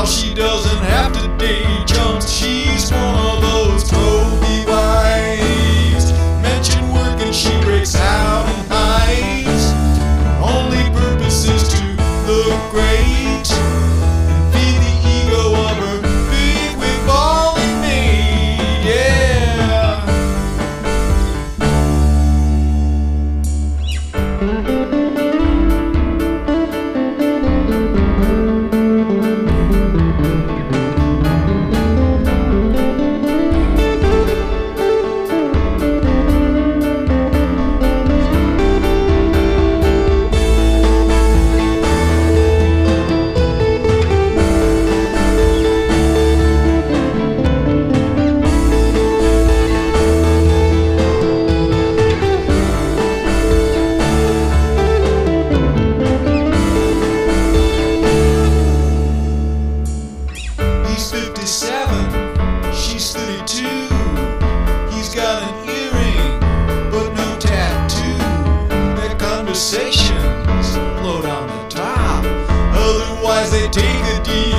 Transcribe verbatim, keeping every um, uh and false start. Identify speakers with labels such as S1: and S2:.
S1: she doesn't have to date chumps. She's one of those trophy wives. Mention work and she breaks out and hides. Only purpose is to look great and feed the ego of her big wig balling maid. Yeah. fifty-seven, she's thirty-two. He's got an earring, but no tattoo. Their conversations float on the top. Otherwise they take a deep